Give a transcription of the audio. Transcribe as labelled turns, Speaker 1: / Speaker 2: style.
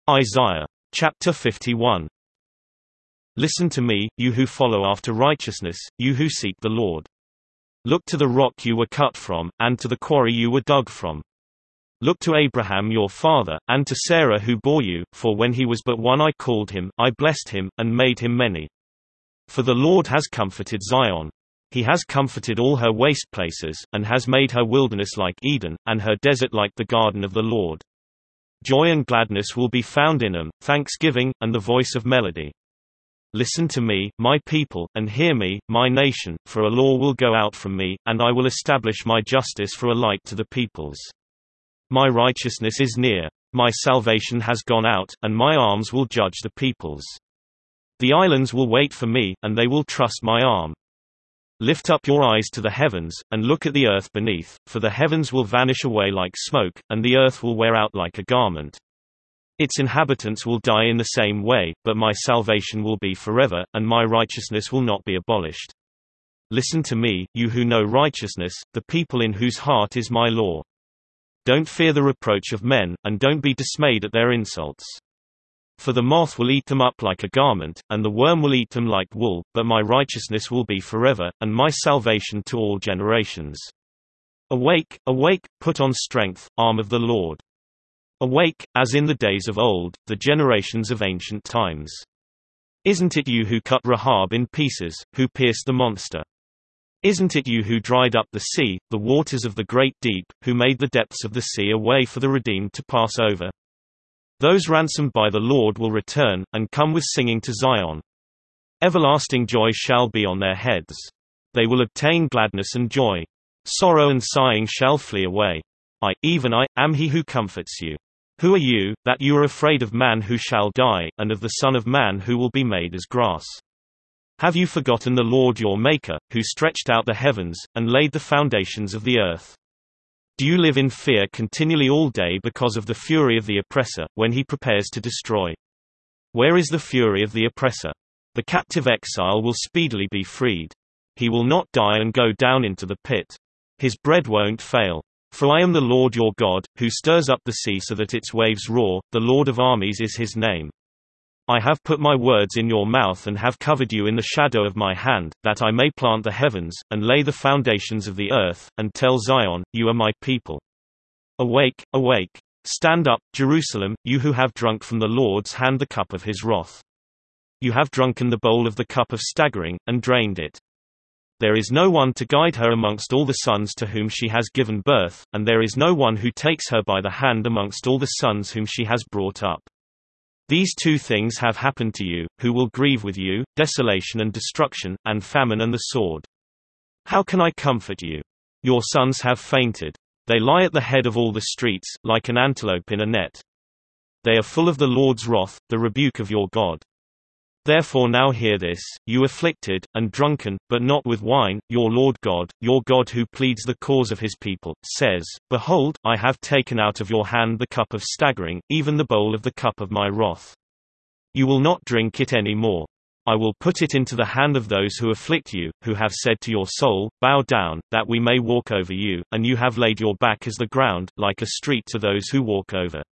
Speaker 1: Isaiah. Chapter 51. Listen to me, you who follow after righteousness, you who seek the Lord. Look to the rock you were cut from, and to the quarry you were dug from. Look to Abraham your father, and to Sarah who bore you, for when he was but one I called him, I blessed him, and made him many. For the Lord has comforted Zion. He has comforted all her waste places, and has made her wilderness like Eden, and her desert like the garden of the Lord. Joy and gladness will be found in them, thanksgiving, and the voice of melody. Listen to me, my people, and hear me, my nation, for a law will go out from me, and I will establish my justice for a light to the peoples. My righteousness is near. My salvation has gone out, and my arms will judge the peoples. The islands will wait for me, and they will trust my arm. Lift up your eyes to the heavens, and look at the earth beneath, for the heavens will vanish away like smoke, and the earth will wear out like a garment. Its inhabitants will die in the same way, but my salvation will be forever, and my righteousness will not be abolished. Listen to me, you who know righteousness, the people in whose heart is my law. Don't fear the reproach of men, and don't be dismayed at their insults. For the moth will eat them up like a garment, and the worm will eat them like wool, but my righteousness will be forever, and my salvation to all generations. Awake, awake, put on strength, arm of the Lord. Awake, as in the days of old, the generations of ancient times. Isn't it you who cut Rahab in pieces, who pierced the monster? Isn't it you who dried up the sea, the waters of the great deep, who made the depths of the sea a way for the redeemed to pass over? Those ransomed by the Lord will return, and come with singing to Zion. Everlasting joy shall be on their heads. They will obtain gladness and joy. Sorrow and sighing shall flee away. I, even I, am he who comforts you. Who are you, that you are afraid of man who shall die, and of the Son of Man who will be made as grass? Have you forgotten the Lord your Maker, who stretched out the heavens, and laid the foundations of the earth? Do you live in fear continually all day because of the fury of the oppressor, when he prepares to destroy? Where is the fury of the oppressor? The captive exile will speedily be freed. He will not die and go down into the pit. His bread won't fail. For I am the Lord your God, who stirs up the sea so that its waves roar, the Lord of armies is his name. I have put my words in your mouth and have covered you in the shadow of my hand, that I may plant the heavens, and lay the foundations of the earth, and tell Zion, you are my people. Awake, awake. Stand up, Jerusalem, you who have drunk from the Lord's hand the cup of his wrath. You have drunken the bowl of the cup of staggering, and drained it. There is no one to guide her amongst all the sons to whom she has given birth, and there is no one who takes her by the hand amongst all the sons whom she has brought up. These two things have happened to you, who will grieve with you, desolation and destruction, and famine and the sword. How can I comfort you? Your sons have fainted. They lie at the head of all the streets, like an antelope in a net. They are full of the Lord's wrath, the rebuke of your God. Therefore now hear this, you afflicted, and drunken, but not with wine, your Lord God, your God who pleads the cause of his people, says, Behold, I have taken out of your hand the cup of staggering, even the bowl of the cup of my wrath. You will not drink it any more. I will put it into the hand of those who afflict you, who have said to your soul, Bow down, that we may walk over you, and you have laid your back as the ground, like a street to those who walk over.